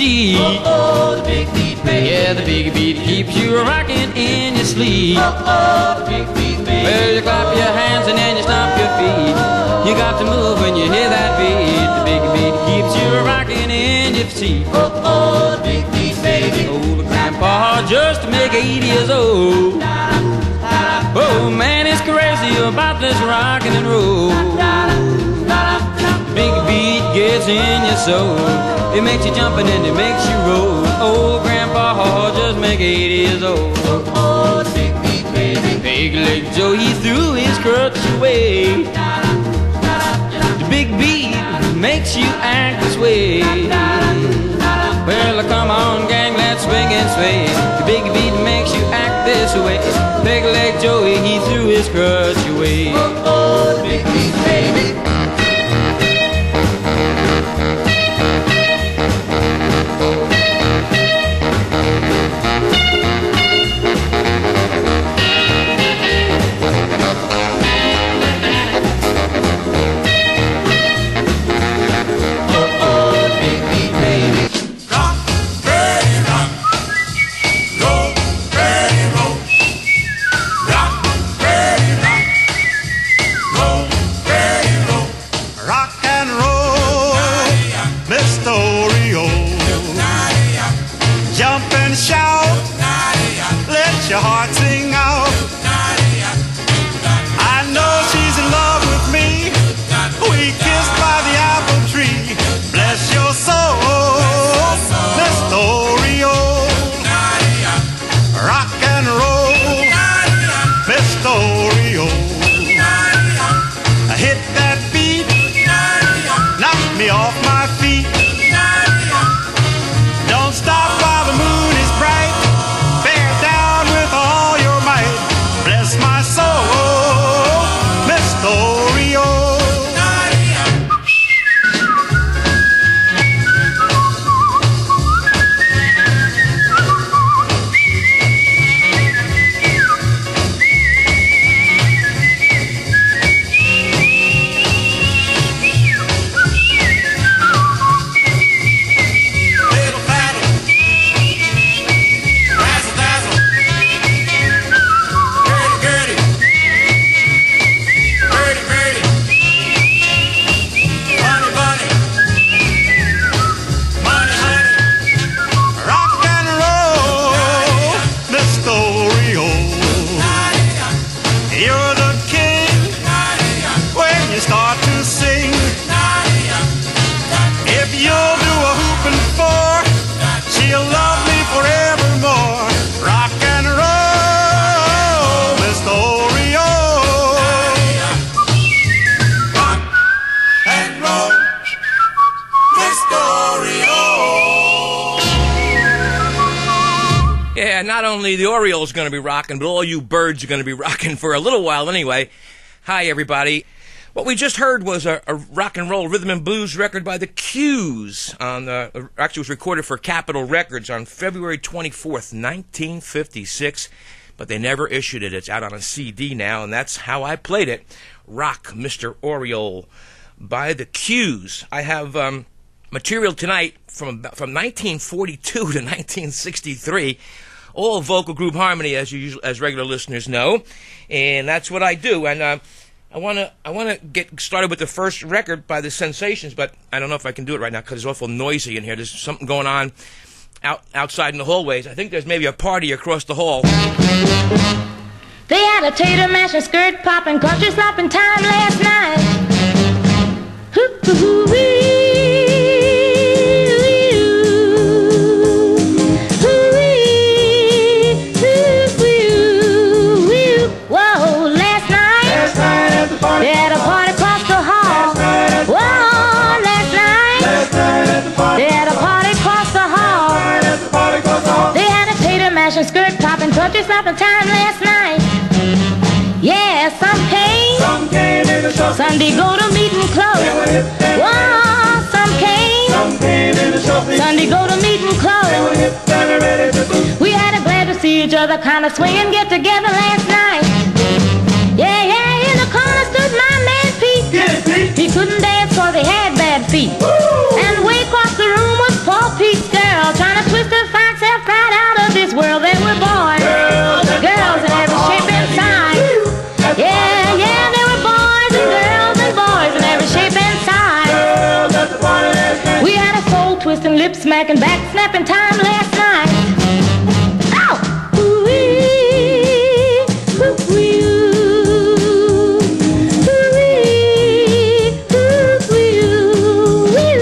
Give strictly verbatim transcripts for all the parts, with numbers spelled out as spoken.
sheet. Oh, oh, the big beat, baby. Yeah, the big beat keeps you rocking in your sleep. Oh, oh, the big beat, baby. Well, you clap your hands and then you stomp your feet. You got to move when you hear that beat. The big beat keeps you rocking in your seat. Oh, oh, the big beat, baby. Old grandpa just to make eighty years old. Oh man, it's crazy about this rockin' and roll. Big beat gets in your soul. It makes you jump and then it makes you roll. Old grandpa just make eighty years old. Oh, oh, the big beat, baby. Big Leg Joe, he threw his crutch away. The big beat makes you act this way. Well, come on, gang, let's swing and sway. The big beat makes you act this way. Big Leg Joey, he threw his crutch away. Oh, oh, the big beat, baby. Your heart sing out. I know she's in love with me. We kissed by the apple tree. Bless your soul, Miss Oreo. Rock and roll, Miss Oreo. Hit that beat, knock me off my feet. Don't stop while the moon is bright. Bear down with all your might. Bless my soul, Miss Oreo. Yeah, not only the Orioles going to be rocking, but all you birds are going to be rocking for a little while anyway. Hi, everybody. What we just heard was a, a rock and roll rhythm and blues record by the Q's. On the, actually, was recorded for Capitol Records on February twenty-fourth, nineteen fifty-six. But they never issued it. It's out on a C D now, and that's how I played it. Rock, Mister Oriole, by the Q's. I have um, material tonight from from nineteen forty-two to nineteen sixty-three. All vocal group harmony, as you usually, as regular listeners know, and that's what I do. And uh, I want to I want to get started with the first record by the Sensations, but I don't know if I can do it right now because it's awful noisy in here. There's something going on out outside in the hallways. I think there's maybe a party across the hall. They had a tater mash and skirt popping, country slopping time last night. Hoo hoo hoo wee. They had a party across the hall. Whoa, last night. They had a party across the hall. They had a tater mash and skirt popping, country slopping time last night. Yeah, some came. Some came in the shop. Sunday go to meeting clothes. Whoa, some came. Some came in the shop. Sunday go to meeting clothes. We had a glad to see each other, kind of swing and get together last night. Yeah, yeah, in the corner stood my man Pete. He couldn't dance cause he had bad feet. Woo! And way across the room was Paul Pete's girl. twisting, lip smacking, back snapping time last night. Ow! Ooh-wee, ooh-wee, ooh-wee, ooh-wee, ooh-wee.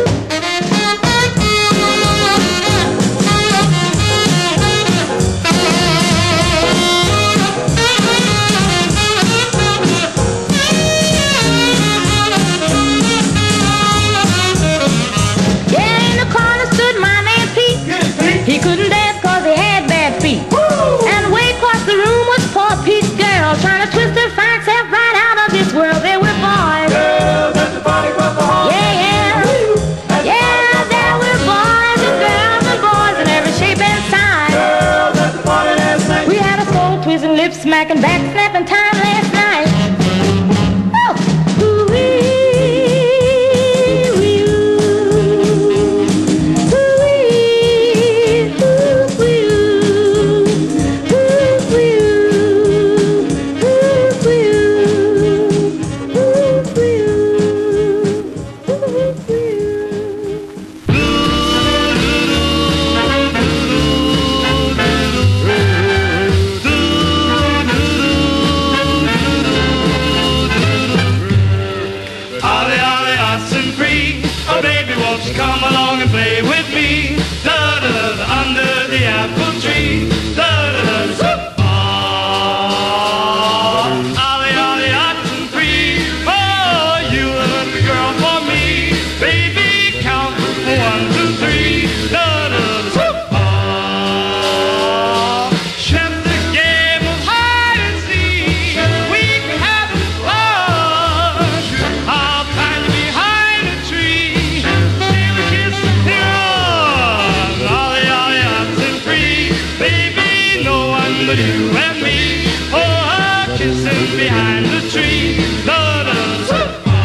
Yeah, in the corner stood my man Pete. He couldn't dance cause he had bad feet. And way across the room was poor Pete's girl, trying to twist her fine self right out of this world. They were boys. Girls at the party across the hall. Yeah, yeah. Yeah, there were boys and girls and boys in every shape and size. Girls at the party last night. We had a soul twisting, lip smacking, back snapping time last night. Oh, ooh-wee, wee, ooh-wee, ooh-wee, ooh-wee, ooh-wee, ooh-wee. Ollie, ollie, odds and free. Oh, baby, won't you come along and play with me? Da da da da, under the apple tree. Da da da da, ah. Ollie, ollie, odds and free. Oh, you are the girl for me. Baby, count one, two, three. Da da da da, ah. Chef, the game of hide and seek. We can have fun. I'll find you behind a tree. Steal a kiss and run. Ollie, ollie, odds and free. Baby, no one but you and me. Oh, kissing behind the tree. Da da da.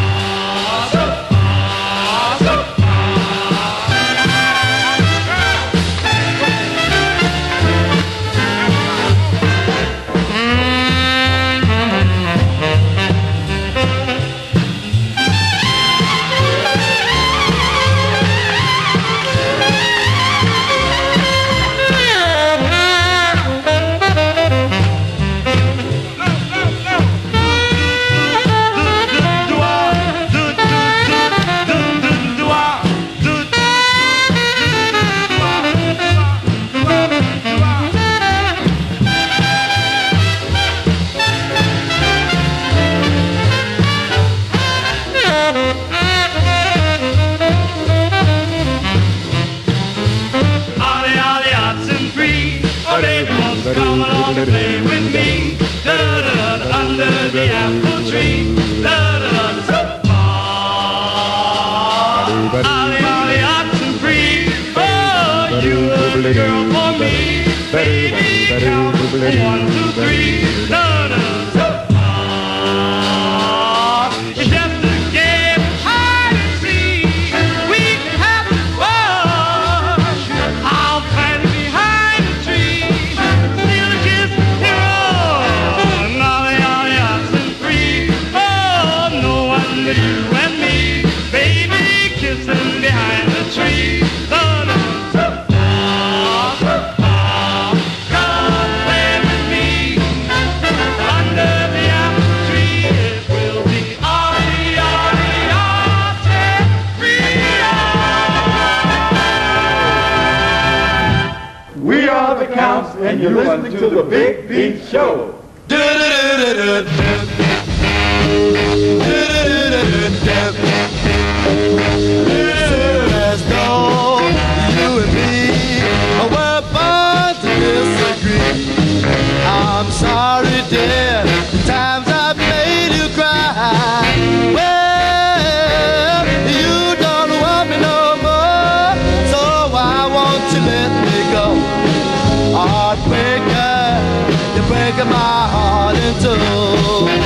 Ollie, ollie, odds and free. Oh, baby, won't you come along and play with me? Da da da, under the apple tree. Da da da da, ah. Ollie, ollie, odds and free. Oh, you are the girl for me. Baby, count one, two, three. Da da da, ah. It's just a game of hide and seek. We can have fun. I'll find you behind the tree. Steal a kiss and run. Ollie, ollie, odds and free. Oh, no one but you and me. Baby, kissing behind the tree. Da da da, ah, ah. Come play with me. Under the apple tree, it will be ollie, ollie, odds and free. We are the Counts, and you're listening to the Big Beat Show. Let's go, you and me. We're born to disagree. I'm sorry, dear, the times I've made you cry. Well, you don't want me no more, so why won't you let me go? Heartbreaker, you're breaking my heart in two.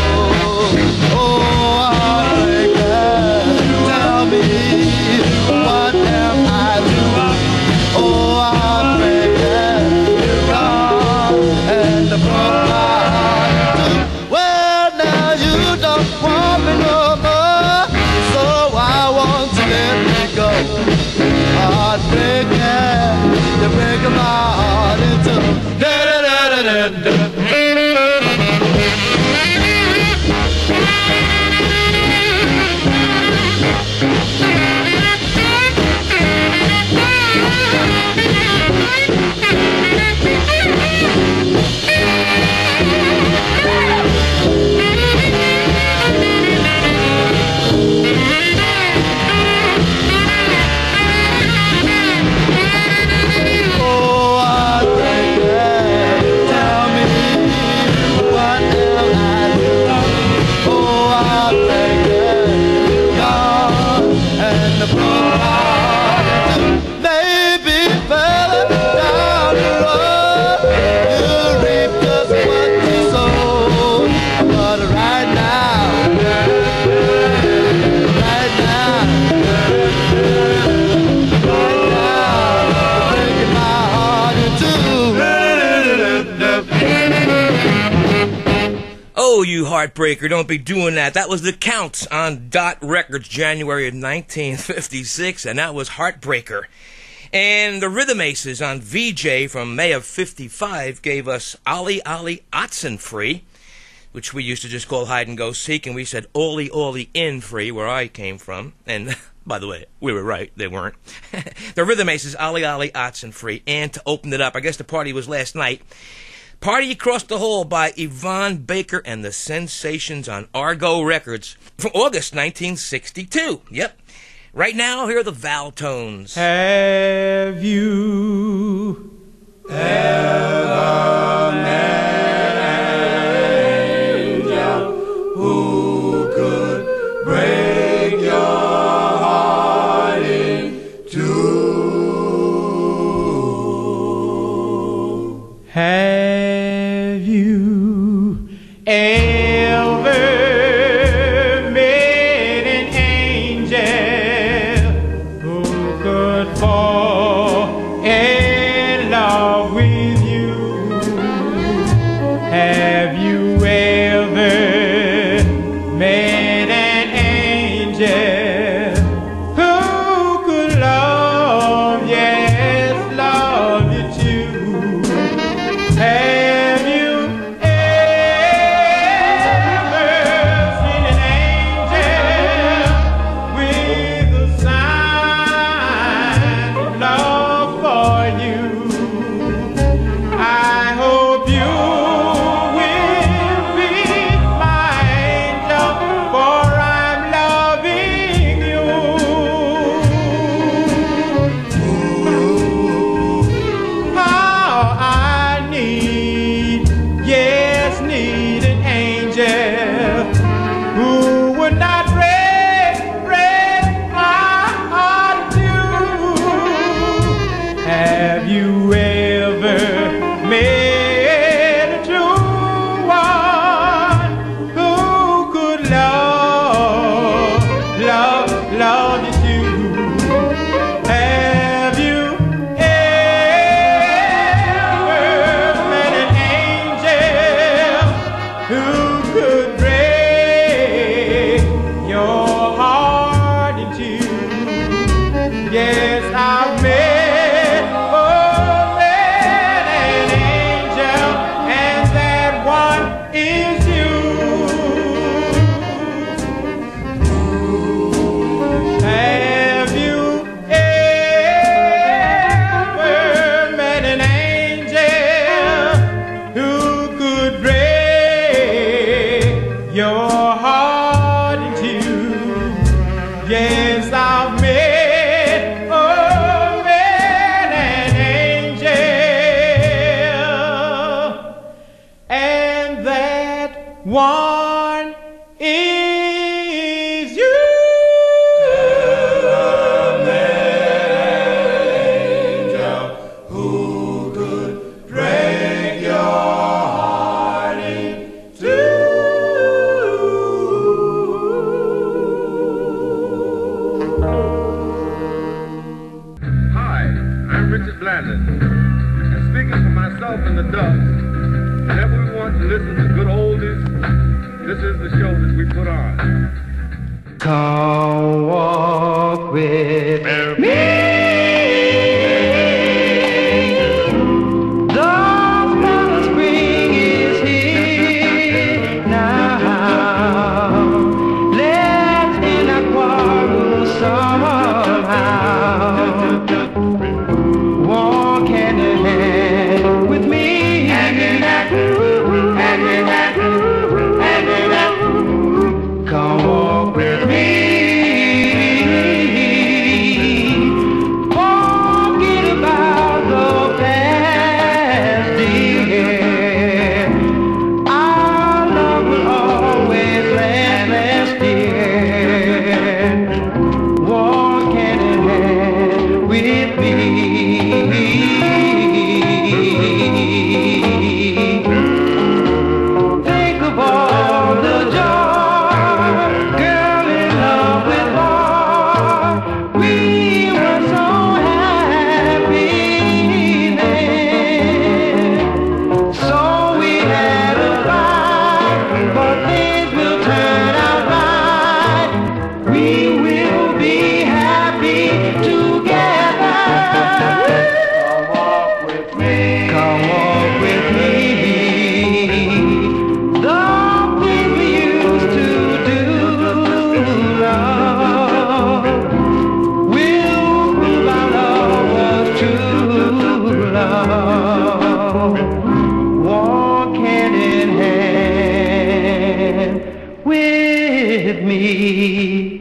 Heartbreaker. Don't be doing that. That was the Counts on Dot Records, January of nineteen fifty-six, and that was Heartbreaker. And the Rhythm Aces on V J from May of fifty-five gave us Ollie Ollie Oxenfree, which we used to just call Hide and Go Seek, and we said Ollie Ollie In Free, where I came from. And by the way, we were right, they weren't. The Rhythm Aces, Ollie Ollie Oxenfree. And to open it up, I guess the party was last night, Party Across the Hall by Yvonne Baker and the Sensations on Argo Records from August nineteen sixty-two. Yep. Right now, here are the Valtones. Have you ever met an angel who could break your heart in two? Have you ever met an angel who could fall in love with you? Have you ever met an angel who could love, yes, love you too? Have you ever seen an angel with a sign of love for you? I hope you will be my angel, for I'm loving you. How I need, yes, need an angel who would not break, break my heart too. Have you ever met a true one who could love, love, love you too? Have you ever met an angel who could break your heart in two? Yes, I've met, oh, met an angel, and that one is you. Have you ever met an angel who could break your heart in two? Yes, I've met, oh, met an angel, and that one is you. Angel who could break your heart in two. Hi, I'm Richard Blandon. And speaking for myself and the Dubs, whenever we want to listen to good oldies, this is the show that we put on. Come walk with me. The summer spring is here now. Let's end our quarrel somehow. Walk hand in hand with me. Hand in hand, hand in hand, hand in hand. Come walk with me. with me.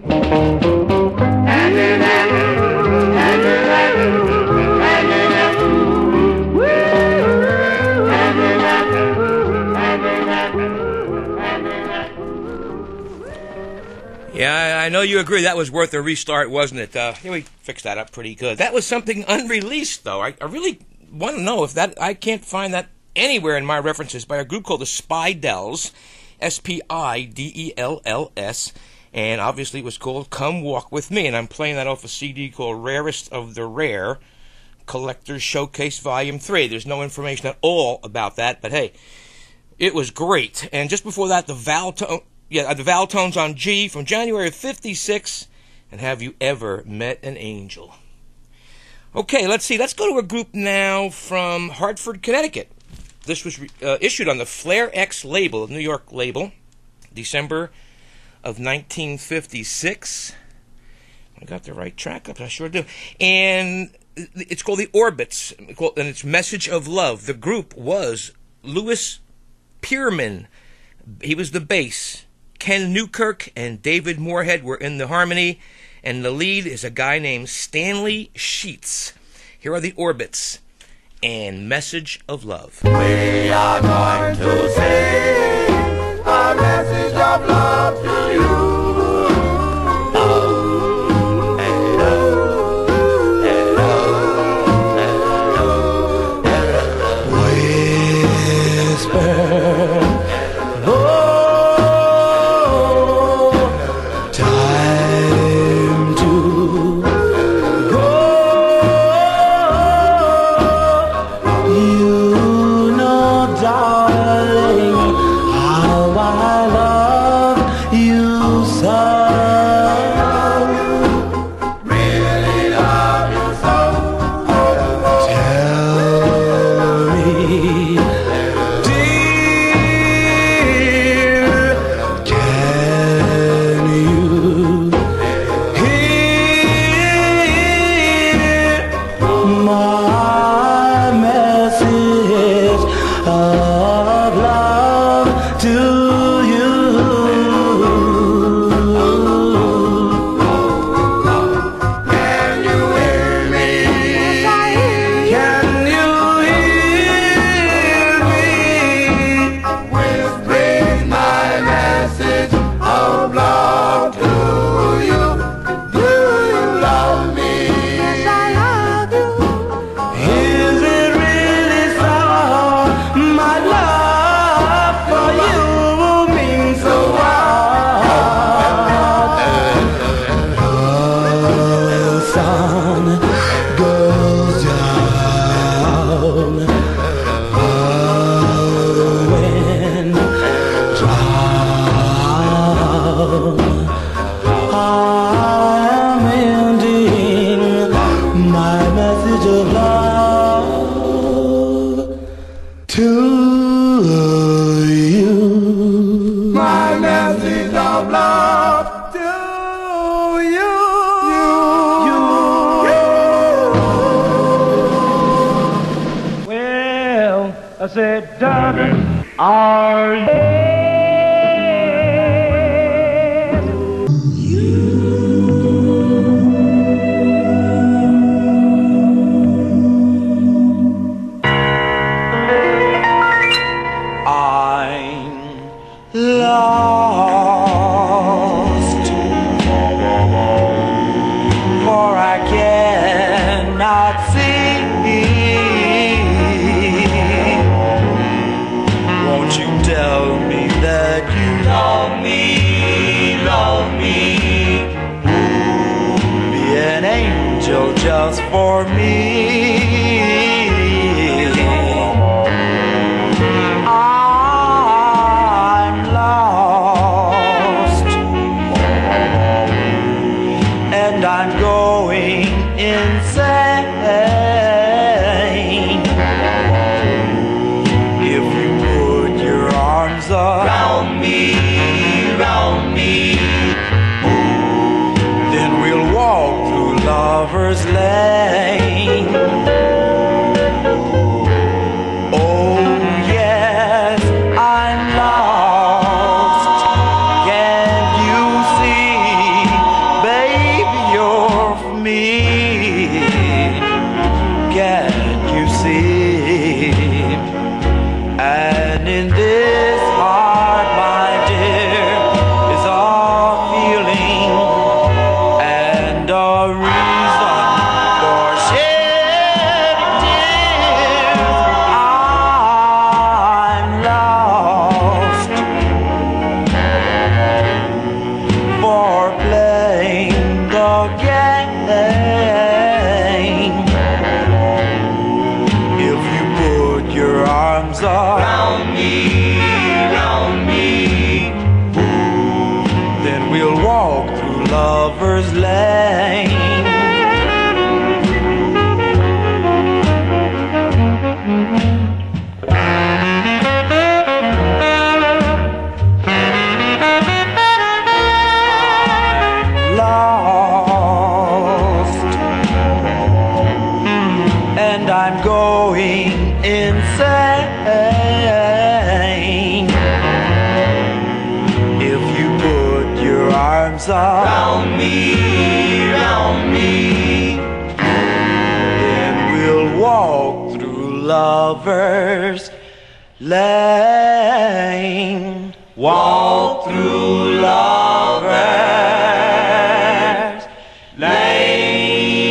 Yeah, I know you agree that was worth a restart, wasn't it? Uh, yeah, we fixed that up pretty good. That was something unreleased, though. I, I really want to know if that... I can't find that anywhere in my references, by a group called the Spidells, S P I D E L L S, and obviously it was called Come Walk With Me, and I'm playing that off a C D called Rarest of the Rare, Collector's Showcase Volume three. There's no information at all about that, but hey, it was great. And just before that, the Valtone... Yeah, the Valtones on G from January of fifty-six, and Have You Ever Met an Angel? Okay, let's see. Let's go to a group now from Hartford, Connecticut. This was uh, issued on the Flair X label, a New York label, December of nineteen fifty-six. I got the right track up, I sure do. And it's called The Orbits, and it's Message of Love. The group was Louis Pearman. He was the bass. Ken Newkirk and David Moorhead were in the harmony, and the lead is a guy named Stanley Sheets. Here are the Orbits and Message of Love. We are going to sing a message of love to you. Lover's Lane. Lover's Lane. I'm lost, and I'm going insane. If you put your arms around me, round me, then we'll walk through Lover's Lane. Walk through Lover's Lane.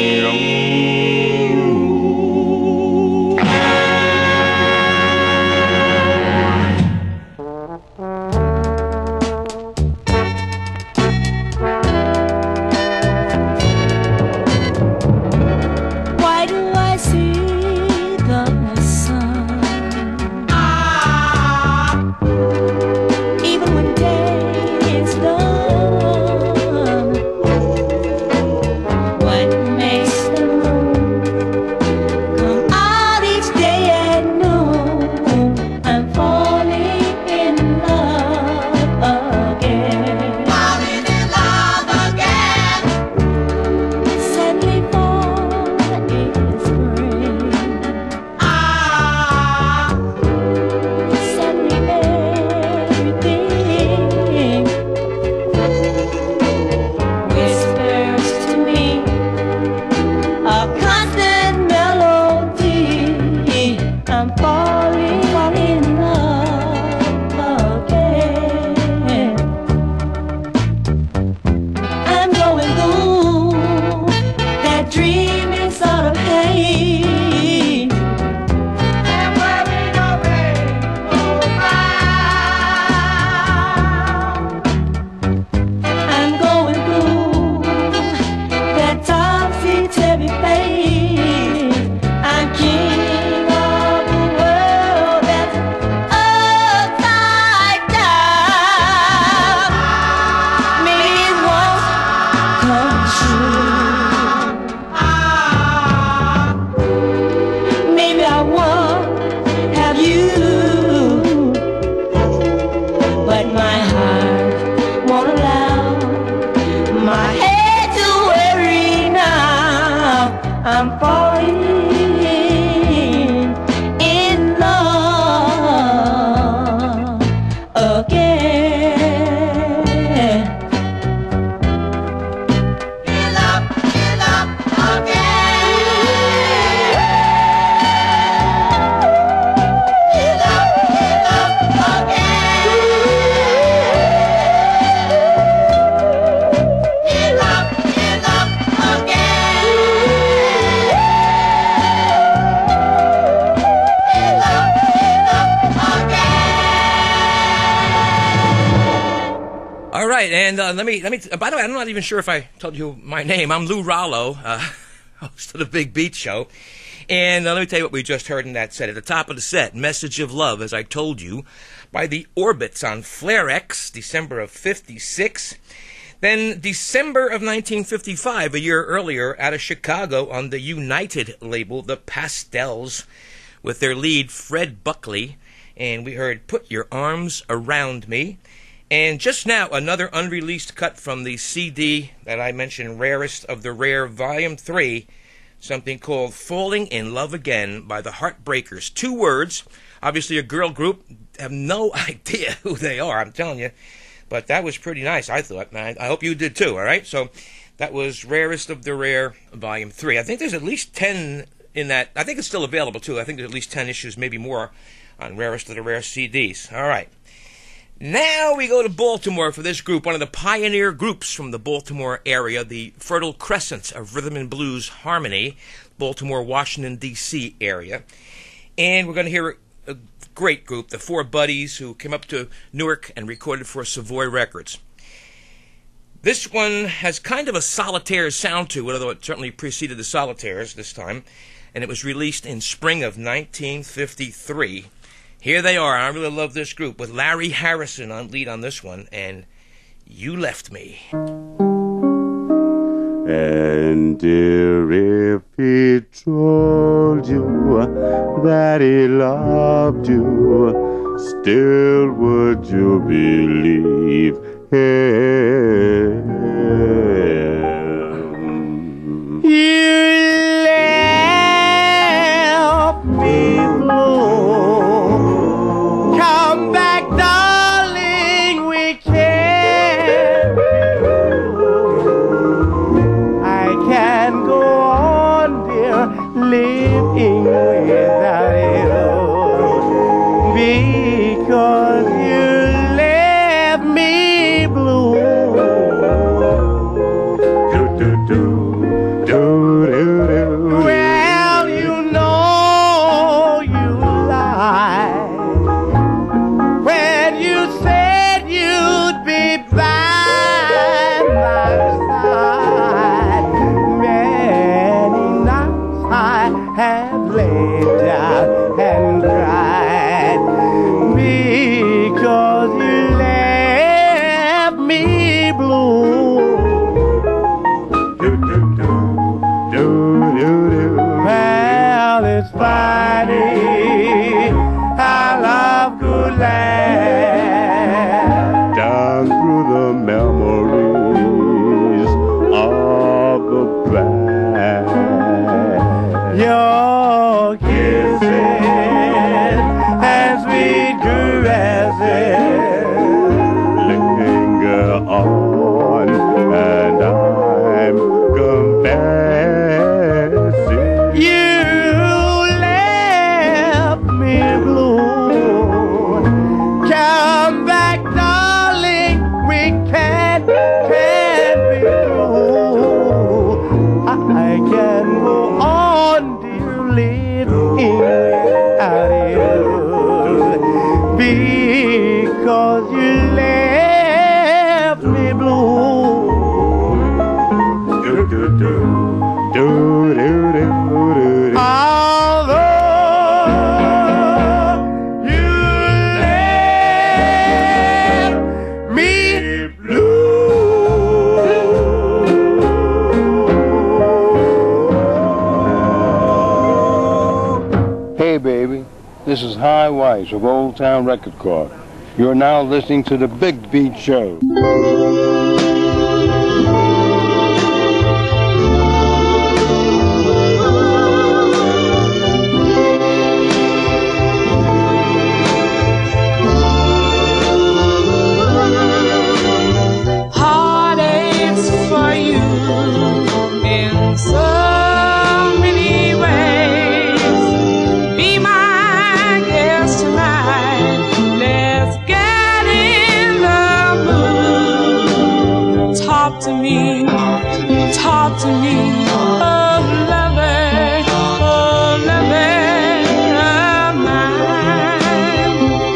Why do I see the sun? Ah, even when day is done. What makes the moon come out each day at noon? I'm falling in love again. Falling in love again. Suddenly fall is spring. Ah, suddenly everything whispers to me a constant melody. I'm falling in love again. I'm going through that dreaming sort of haze. And wearing a rainbow crown. I'm going through that topsy-turvy phase. I'm king of the world that's upside down. Maybe it won't come true. Maybe I won't have you, but my heart won't allow my head to worry now. I'm falling in love again. In love, in love again. In love, in love again. In love, in love again. In love, in love again. All right, and uh, let me let me. Uh, by the way, I'm not even sure if I told you my name. I'm Lou Rollo, uh, host of the Big Beat Show, and uh, let me tell you what we just heard in that set. At the top of the set, "Message of Love," as I told you, by the Orbits on Flare X, December of fifty-six. Then December of nineteen fifty-five, a year earlier, out of Chicago on the United label, the Pastels, with their lead Fred Buckley, and we heard "Put Your Arms Around Me." And just now, another unreleased cut from the C D that I mentioned, Rarest of the Rare, Volume three, something called "Falling in Love Again" by the Heartbreakers. Two words, obviously a girl group, have no idea who they are, I'm telling you. But that was pretty nice, I thought, and I, I hope you did too, all right? So that was Rarest of the Rare, Volume three. I think there's at least ten in that. I think it's still available too. I think there's at least ten issues, maybe more, on Rarest of the Rare C Ds. All right. Now we go to Baltimore for this group, one of the pioneer groups from the Baltimore area, the Fertile Crescent of Rhythm and Blues Harmony, Baltimore, Washington, D C area. And we're going to hear a great group, the Four Buddies, who came up to Newark and recorded for Savoy Records. This one has kind of a Solitaires sound to it, although it certainly preceded the Solitaires this time, and it was released in spring of nineteen fifty-three. Here they are. I really love this group, with Larry Harrison on lead on this one, and You Left Me. And dear, if he told you that he loved you, still would you believe him? You left me blue. Come back, darling, we can't be through. I can't go on, dear, living without you, because you left me blue. Do, do, do, do, do, do. Well, you know you lied when you said you'd be by my side. Many nights I have laid down and cried because you left me blue. Do, do, do, do, do, do. Well, it's funny how love could last Down through the memories of the past. Your kisses and sweet caresses Linger on, and I'm confessing. you left me blue. Come back, darling, we can't, can't be through. I can go on, dear, living without you, because you left me blue. Do, do, do, do, do, do, do, do. Although you left me blue. Hey, baby, this is High Weiss of Old Town Record Corp. You're now listening to the Big Beat Show. Heartaches for you in so many ways. Be my guest tonight. Let's get in the mood. Talk to me, talk to me, oh lover, oh lover of mine.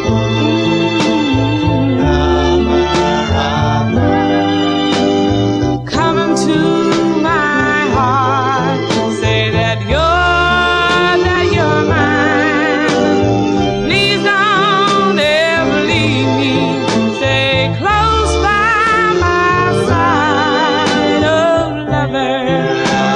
Come into my heart, say that you're, that you're mine. Please don't ever leave me. Stay close by my side, oh lover.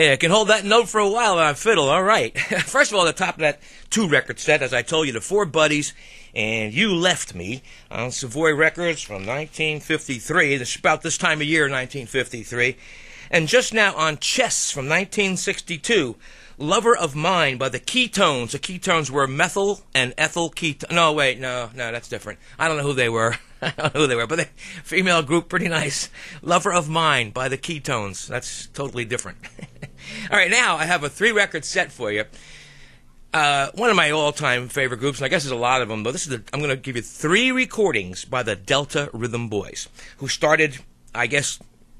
Hey, I can hold that note for a while on fiddle. All right. First of all, the top of that two-record set, as I told you, the Four Buddies and You Left Me on Savoy Records from nineteen fifty-three. This is about this time of year, nineteen fifty-three. And just now on Chess from nineteen sixty-two, Lover of Mine by the Ketones. The Ketones were methyl and ethyl ketone. No, wait, no, no, that's different. I don't know who they were. I don't know who they were, but they female group, pretty nice. Lover of Mine by the Ketones. That's totally different. All right, now I have a three-record set for you. Uh, one of my all-time favorite groups, and I guess there's a lot of them, but this is the, I'm going to give you three recordings by the Delta Rhythm Boys, who started, I guess,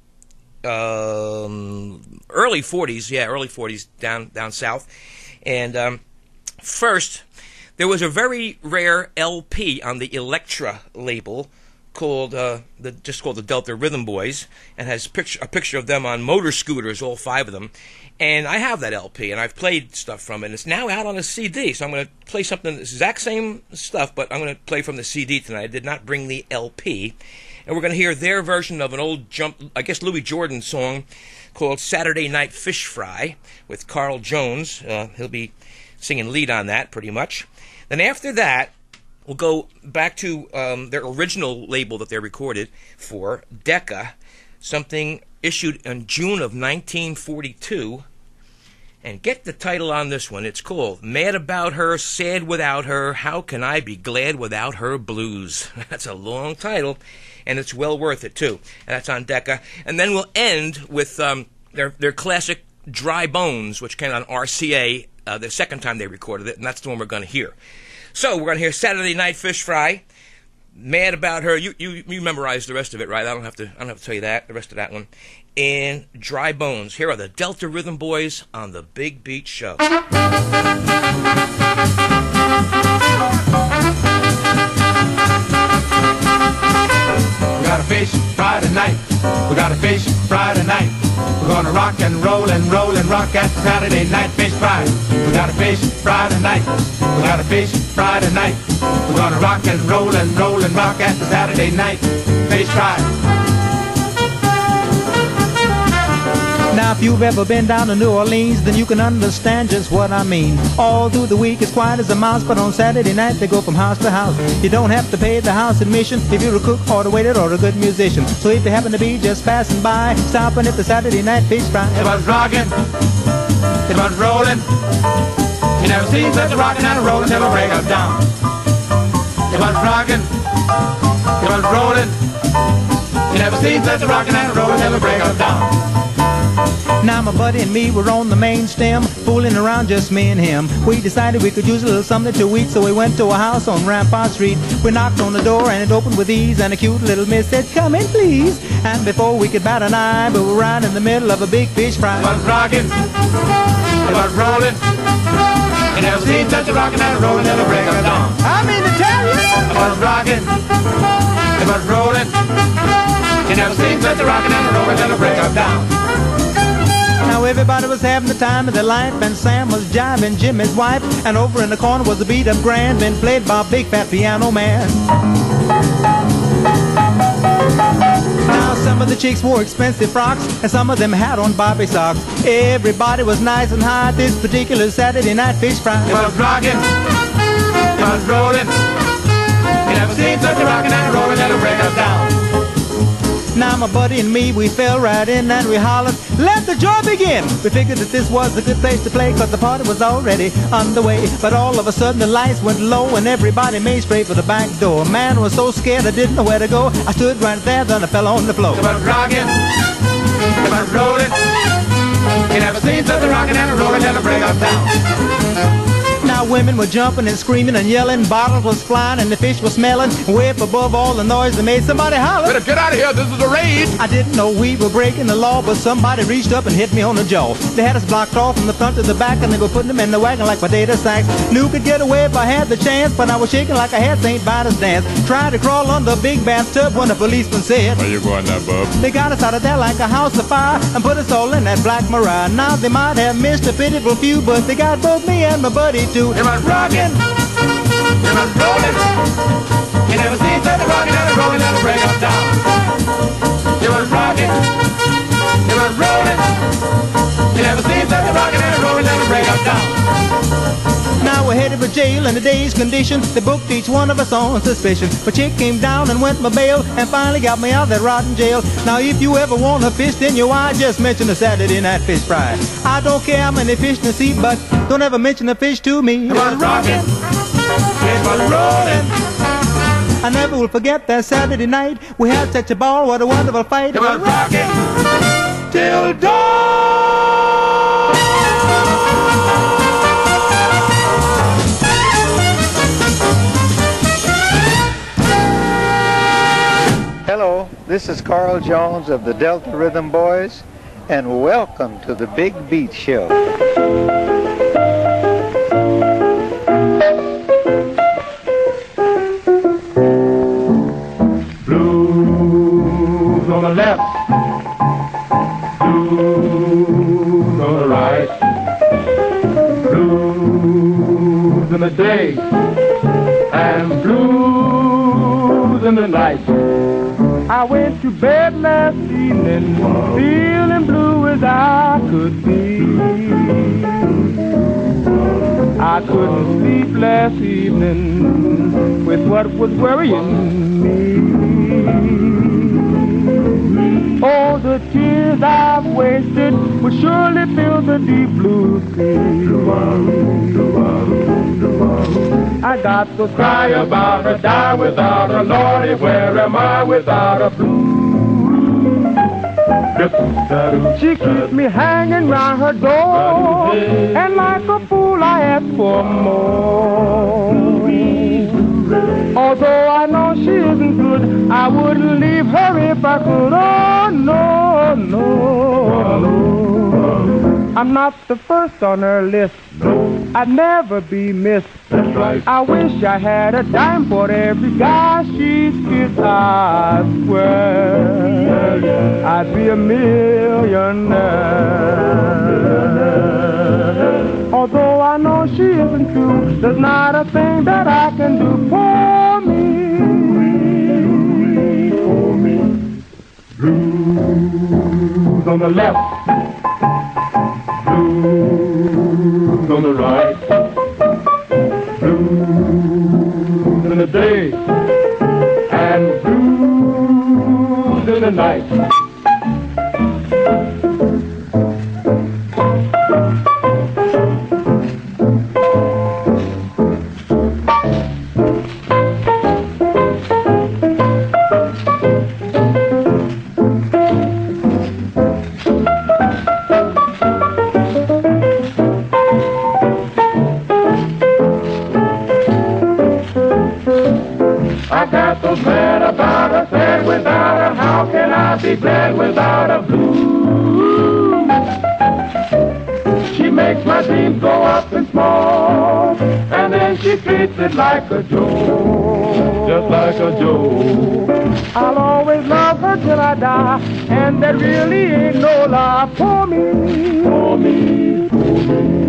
um, early forties, yeah, early forties down down south. And um, first, there was a very rare L P on the Elektra label called uh, the just called the Delta Rhythm Boys, and has picture, a picture of them on motor scooters, all five of them. And I have that L P, and I've played stuff from it. And it's now out on a C D, so I'm going to play something, the exact same stuff, but I'm going to play from the C D tonight. I did not bring the L P. And we're going to hear their version of an old jump, I guess Louis Jordan song called Saturday Night Fish Fry with Carl Jones. Uh, he'll be singing lead on that, pretty much. Then after that, we'll go back to um, their original label that they recorded for, Decca, something issued in June of nineteen forty-two. And get the title on this one. It's called Mad About Her, Sad Without Her, How Can I Be Glad Without Her Blues. That's a long title, and it's well worth it, too. And that's on Decca. And then we'll end with um, their, their classic Dry Bones, which came on R C A uh, the second time they recorded it, and that's the one we're going to hear. So we're going to hear Saturday Night Fish Fry, Mad About Her. You, you you memorized the rest of it, right? I don't have to I don't have to tell you that, the rest of that one. And Dry Bones. Here are the Delta Rhythm Boys on the Big Beat Show. We got a fish Friday night. We got a fish Friday night. We're gonna rock and roll and roll and rock at Saturday Night Fish Fry. We got a fish Friday night. We got a fish Friday night. We're gonna rock and roll and roll and rock at the Saturday Night Fish Fry. Now if you've ever been down to New Orleans, then you can understand just what I mean. All through the week it's quiet as a mouse, but on Saturday night they go from house to house. You don't have to pay the house admission if you're a cook or the waiter or a good musician. So if you happen to be just passing by, stopping at the Saturday Night Fish Fry. It was rocking, it was rolling. You never seen such a rocking and a rolling till a break of dawn. It was rocking, it was rolling. You never seen such a rocking and a rolling till a break of dawn. Now my buddy and me were on the main stem, fooling around, just me and him. We decided we could use a little something to eat, so we went to a house on Rampart Street. We knocked on the door and it opened with ease, and a cute little miss said, "Come in, please." And before we could bat an eye, we were right in the middle of a big fish fry. It was rocking, it was rolling. You never seen such a rocking and a rolling till a break of dawn. I mean to tell you, it was rocking, it was rolling. You never seen such a rocking and a rolling till a break of dawn. Now everybody was having the time of their life, and Sam was jiving Jimmy's wife, and over in the corner was a beat up grand, been played by a big fat piano man. Now some of the chicks wore expensive frocks, and some of them had on Bobby socks. Everybody was nice and hot this particular Saturday Night Fish Fry. It was rocking, it was rolling. You never seen such a rocking and a rolling till a break of dawn. Now my buddy and me, we fell right in and we hollered, "Let the joy begin!" We figured that this was a good place to play, cause the party was already underway. But all of a sudden the lights went low and everybody made straight for the back door. Man, I was so scared I didn't know where to go. I stood right there, then I fell on the floor. It was rocking, it was rolling. You never seen such a rocking and a rolling till a break of dawn. Now women were jumping and screaming and yelling, bottles was flying and the fish was smelling. Way up above all the noise that made somebody holler, "Better get out of here, this is a raid!" I didn't know we were breaking the law, but somebody reached up and hit me on the jaw. They had us blocked off from the front to the back, and they were putting them in the wagon like potato sacks. Knew could get away if I had the chance, but I was shaking like I had Saint Vitus dance. Tried to crawl under a big bathtub when the policeman said, "Where you going now, bub?" They got us out of there like a house of fire and put us all in that black Mariah. Now they might have missed a pitiful few, but they got both me and my buddy too. It was rocking, it was rolling. You never seen such a rocking and a rolling till a break of dawn. It was rocking, it was rolling. You never seems that the rockin' and rollin' never break up down. Now we're headed for jail in the day's condition. They booked each one of us on suspicion. But chick came down and went my bail and finally got me out of that rotten jail. Now if you ever want a fish, then you I just mention the Saturday night fish fry. I don't care how many fish in the sea, but don't ever mention a fish to me. It was rockin', it was rollin'. I never will forget that Saturday night. We had such a ball, what a wonderful fight. It was rockin' till dawn. Hello, this is Carl Jones of the Delta Rhythm Boys, and welcome to the Big Beat Show. Blues on the left, blues on the right, blues in the day, and blues in the night. I went to bed last evening, feeling blue as I could be. I couldn't sleep last evening with what was worrying me. Oh, the tears I've wasted would surely fill the deep blue sea. I got to cry about her, die without her, Lordy, where am I without a blue? She keeps me hanging round her door, and like a fool I ask for more. Although I know she isn't good, I wouldn't leave her if I could. Oh, no, no, no. I'm not the first on her list. I'd never be missed. That's right. I wish I had a dime for every guy she's kissed. I swear I'd be a millionaire. Although I know she isn't true, there's not a thing that I can do for me. For me. Blues on the left, blues on the right, blues in the day, and blues in the night. Be glad without a blue. She makes my dreams go up in smoke, and then she treats it like a joke, just like a joke. I'll always love her till I die, and that really ain't no lie for me, for me, for me.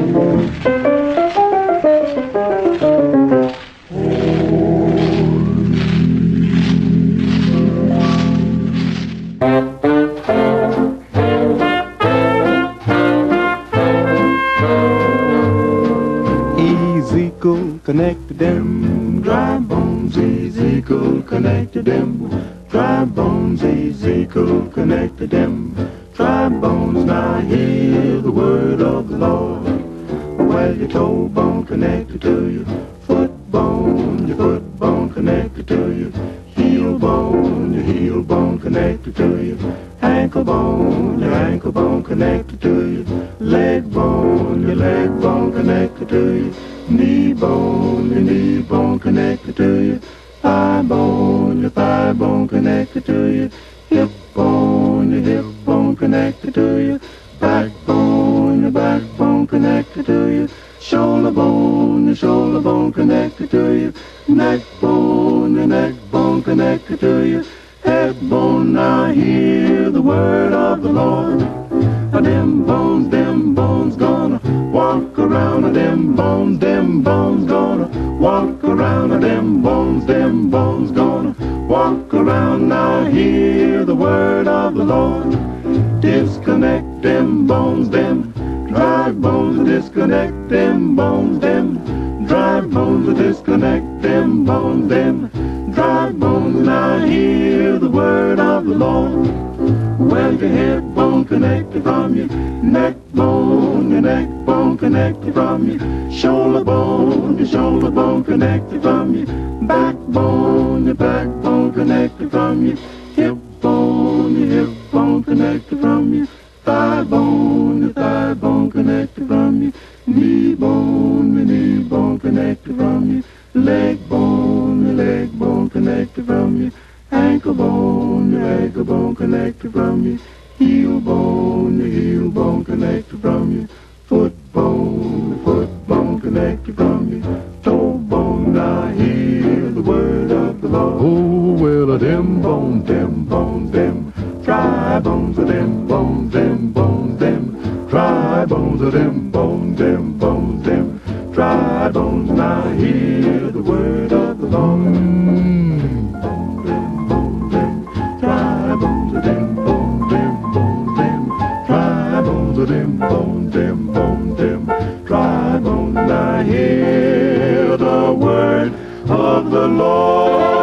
Ezekiel connected them dry bones, Ezekiel connected them dry bones, Ezekiel connected them dry bones. Now hear the word of the Lord. Well, your toe bone connected to your foot bone, your foot bone connected to your heel bone, your heel bone connected to your ankle bone, your ankle bone connected to your leg bone, your leg bone connected to your knee bone, your knee bone connected to your thigh bone, your thigh bone connected to your hip bone, your hip bone connected to your backbone, your backbone connected to your shoulder bone, your shoulder bone connected to your neck bone, your neck bone connected to your head bone. Now hear the word of the Lord. Them bones, them bones gonna walk around. Them bones, them bones gonna walk around. Them bones, them bones gonna walk around. Now hear the word of the Lord. disconnect them bones, them dry bones, disconnect them bones, them dry bones, disconnect them bones, them dry bones. Now hear the word of the Lord. Well, your hip bone connected from your neck bone, your neck bone connected from your shoulder bone, your shoulder bone connected from your backbone, your backbone connected from your hip bone, your hip bone connected from your thigh bone, your thigh bone connected from your knee bone, your knee bone connected from your leg bone, your leg bone connected from your ankle bone, your ankle bone connected from your heel bone, your heel bone connected from your foot bone, your foot bone connected from your toe bone. Now hear the word of the Lord. Oh, well, a them bones, them bones, them dry bones, of them bones, them bones, them dry bones, of them bones, them bones, them dry bones. Now hear the word of the Lord. Mm. Bones, them bones, them dry bones, of them bones, them bones, them dry bones, of them bones, them bones, them dry bones. Now hear the word of the Lord.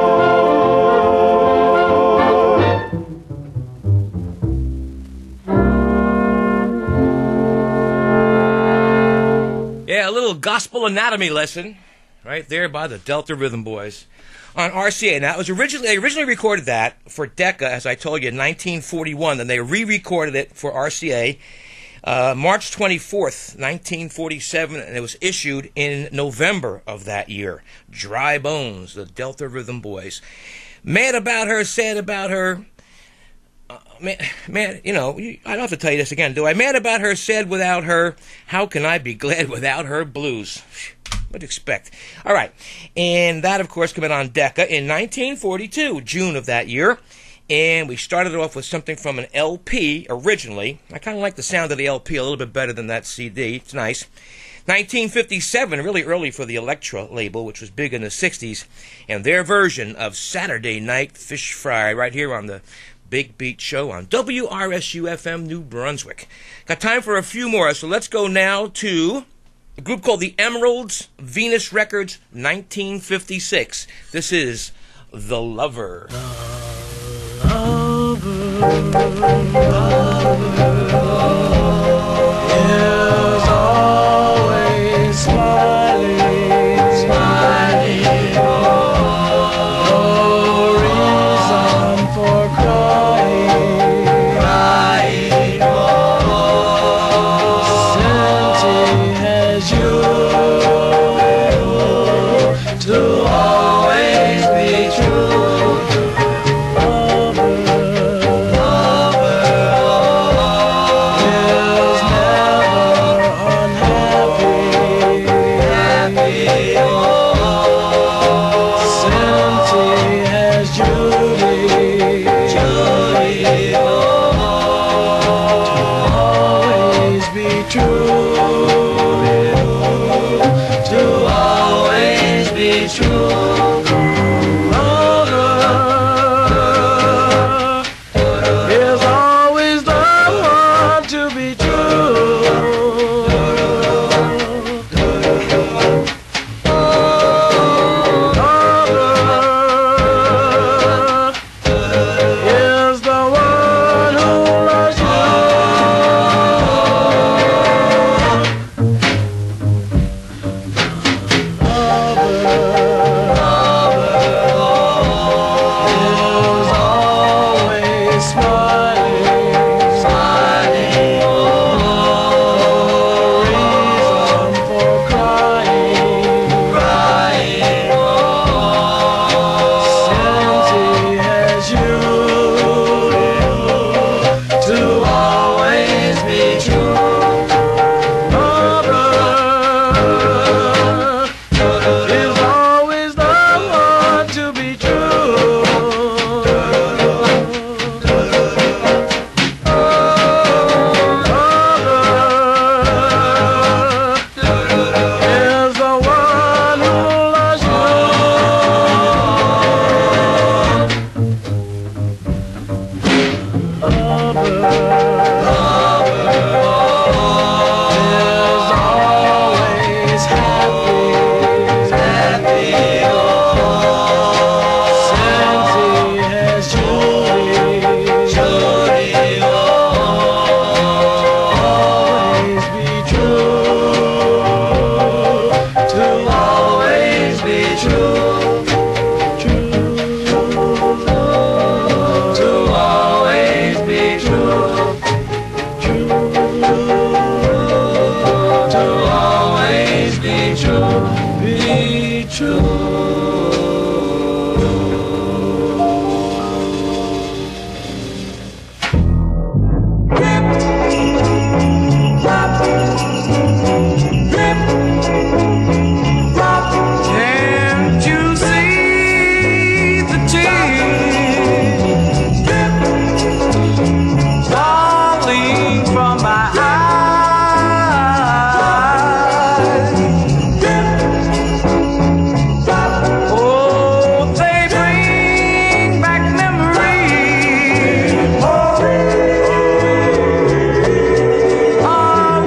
Yeah, a little gospel anatomy lesson right there by the Delta Rhythm Boys on R C A. Now, it was originally, they originally recorded that for Decca, as I told you, in nineteen forty-one. Then they re-recorded it for R C A uh, March twenty-fourth, nineteen forty-seven, and it was issued in November of that year. Dry Bones, the Delta Rhythm Boys. Mad about her, sad about her. Uh, man, man, you know, I don't have to tell you this again, do I? Mad about her, sad without her. How can I be glad without her? Blues. What to expect? All right. And that, of course, came out on Decca in nineteen forty-two, June of that year. And we started off with something from an L P originally. I kind of like the sound of the L P a little bit better than that C D. It's nice. nineteen fifty-seven, really early for the Elektra label, which was big in the sixties. And their version of Saturday Night Fish Fry right here on the Big Beat Show on W R S U F M New Brunswick. Got time for a few more, so let's go now to a group called the Emeralds, Venus Records, nineteen fifty-six. This is The Lover. The lover is always smiling, smiling. No reason for crying, crying. Since he has you to always be true. Is always be true. Can't you see the tears falling from my eyes? Oh, they bring back memories of our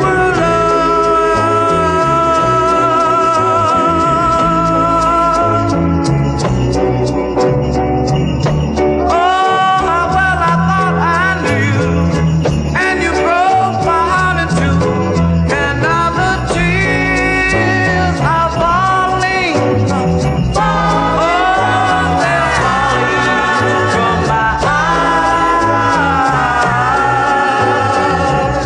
love. Oh, how well I thought I knew, and you broke my heart in two, and now the tears are falling. Oh, they're falling from my eyes.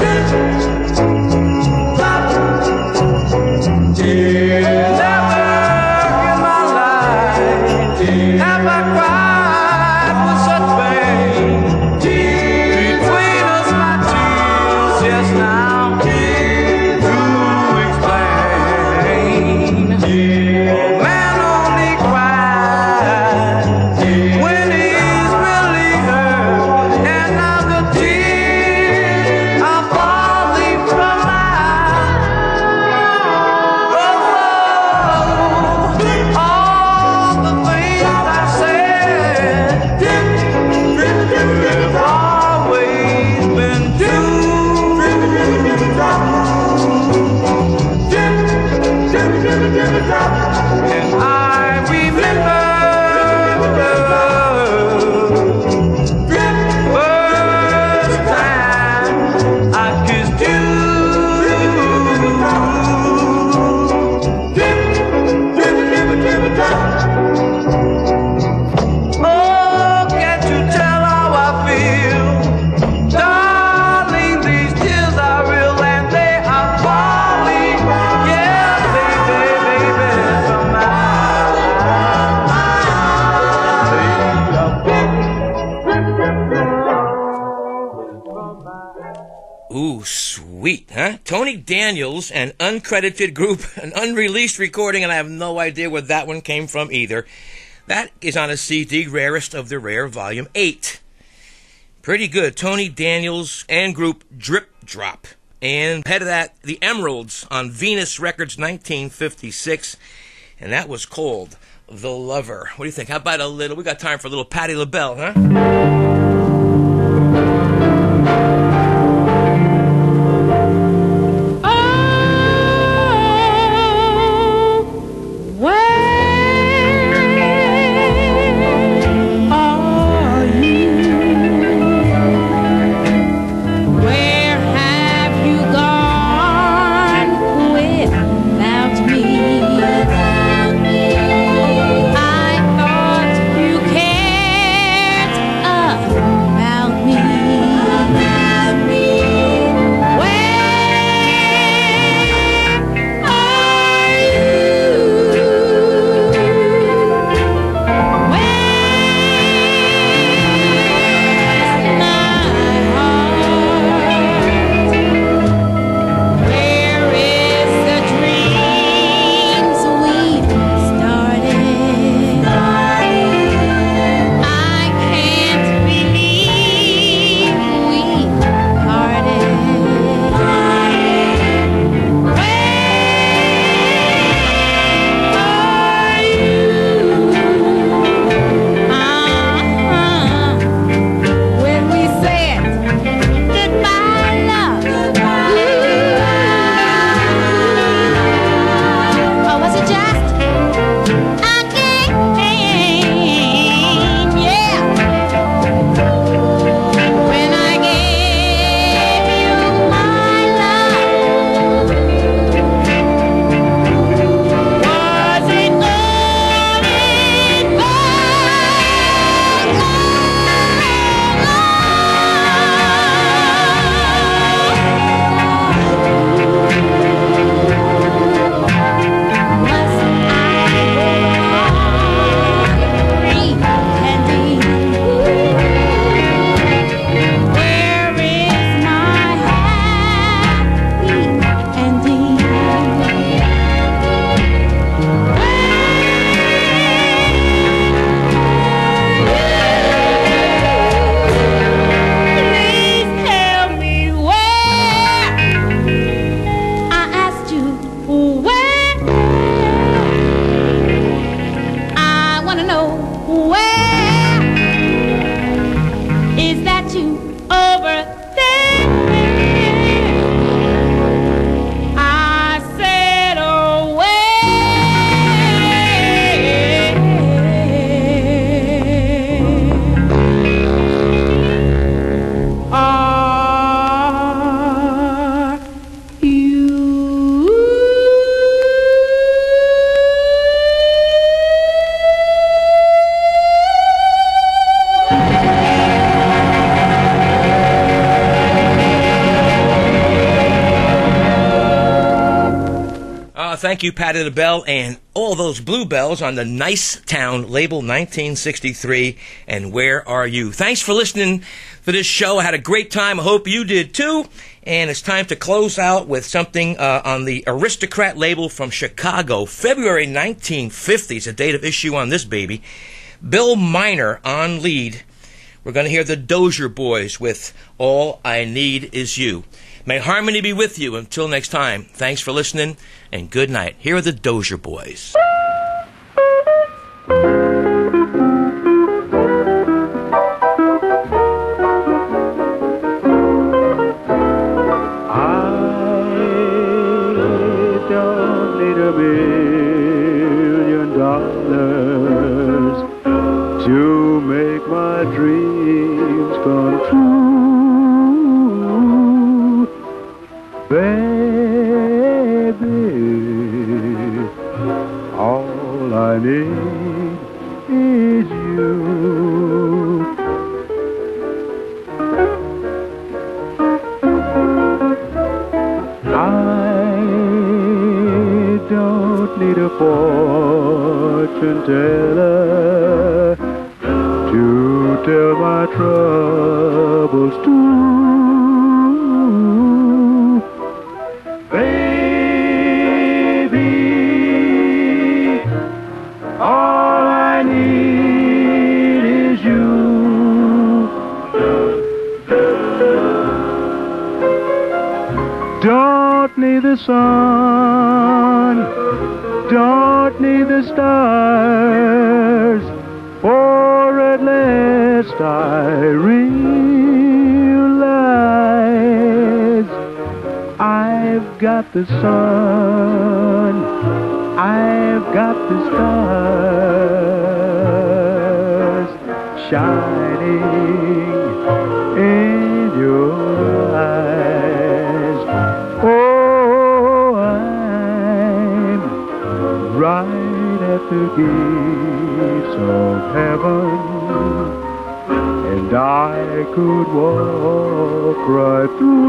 Never in my life have I cried with such pain. Between us, my tears just now to explain. A man only cries when he's really hurt, and now the tears are falling from my eyes. Oh, all the things I said have always been true. And I remember first time I kissed you. Oh, can't you tell how I feel? Darling, these tears are real and they are falling. Yeah, baby, baby, from my Ooh, sweet, huh? Tony Daniels, an uncredited group, an unreleased recording, and I have no idea where that one came from either. That is on a C D, Rarest of the Rare, Volume eight. Pretty good. Tony Daniels and group Drip Drop. And ahead of that, the Emeralds on Venus Records, nineteen fifty-six. And that was called The Lover. What do you think? How about a little? We got time for a little Patti LaBelle, huh? Where have you gone without me? I thought you cared a thank you, Patti LaBelle, and all those bluebells on the Nice Town label, nineteen sixty-three, and Where Are You? Thanks for listening for this show. I had a great time. I hope you did, too. And it's time to close out with something uh, on the Aristocrat label from Chicago. February nineteen fifty is the date of issue on this baby. Bill Miner on lead. We're going to hear the Dozier Boys with All I Need Is You. May harmony be with you. Until next time, thanks for listening, and good night. Here are the Dozier Boys. To make my dreams come true, baby, all I need is you. I don't need a fortune teller to tell my troubles to, baby, all I need is you. Don't need the sun, don't need the stars, for at last I realize I've got the sun, I've got the stars shining in your eyes. Oh, I'm right at the gates of heaven, and I could walk right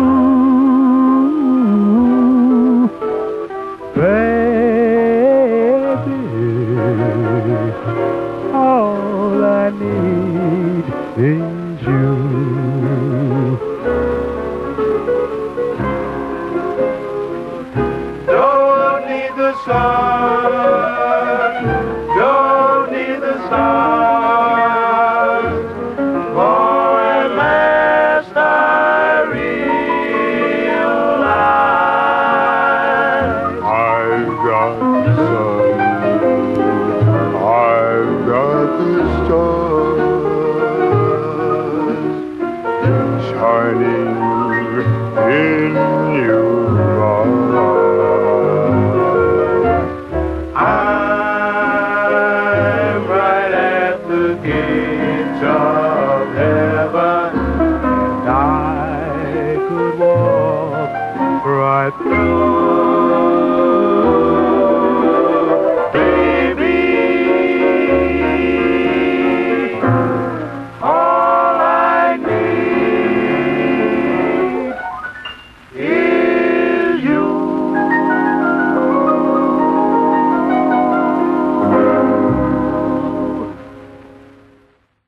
through, baby, all I need is you. Don't need the sun, don't need the stars, for at last I realize I've got the sun, I've got the stars shining in your eyes. I'm right at the gates of heaven, and I could walk right through.